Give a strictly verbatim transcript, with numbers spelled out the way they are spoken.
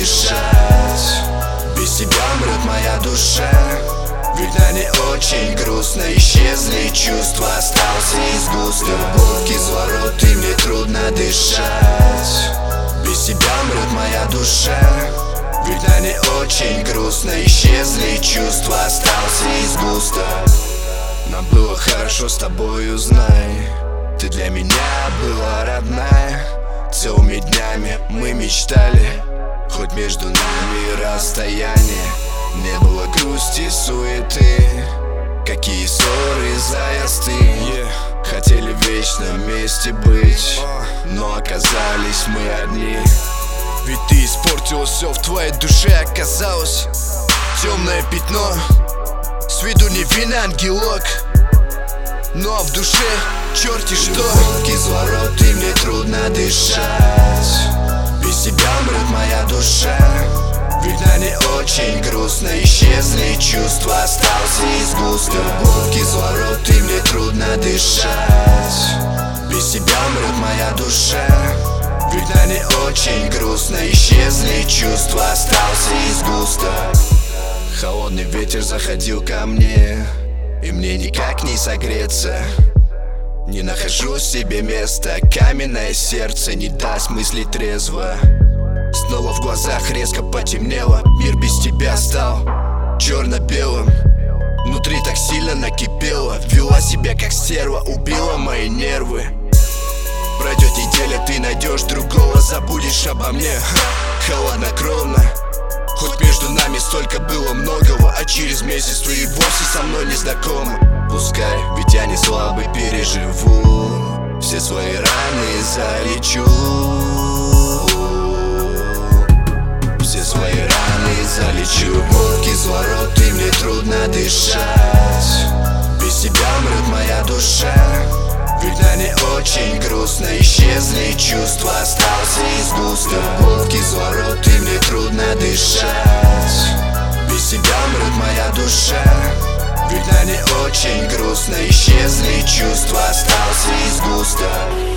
дышать. Без тебя мрет моя душа, ведь на ней очень грустно. Исчезли чувства, остался изгусток. Любовь, кислород, и мне трудно дышать. Без тебя мрет моя душа, ведь на ней очень грустно. Исчезли чувства, остался изгусток. Нам было хорошо с тобою, знай. Ты для меня была родная. Целыми днями мы мечтали, хоть между нами расстояние. Не было грусти, суеты, какие ссоры, заезды. yeah. Хотели вечно вместе быть, но оказались мы одни. Ведь ты испортила все, в твоей душе оказалось темное пятно. С виду невинный ангелок, ну а в душе черти что. Любовь, кислород, и мне трудно дышать. Без тебя мрет моя душа, ведь на ней очень грустно. Исчезли чувства, остался изгусток. Любовь, кислород, и мне трудно дышать. Без тебя мрет моя душа, ведь на ней очень грустно. Исчезли чувства, остался изгусток. Холодный ветер заходил ко мне, и мне никак не согреться. Не нахожу себе места, каменное сердце не даст мыслить трезво. Снова в глазах резко потемнело, мир без тебя стал черно-белым. Внутри так сильно накипело, вела себя как стерва, убила мои нервы. Пройдет неделя, ты найдешь другого, забудешь обо мне. Ха, холоднокровно, хоть между нами столько было многого, а через месяц ты и вовсе со мной не знакома. Пускай, ведь я не слабый, переживу, все свои раны залечу. Все свои раны залечу. Любовь, кислород, и мне трудно дышать. Без тебя мрет моя душа, ведь на ней очень грустно. Исчезли чувства, остался изгусток. Любовь, кислород, и мне трудно дышать. Без тебя мрет моя душа, ведь на ней очень грустно. Исчезли чувства, остался изгусток.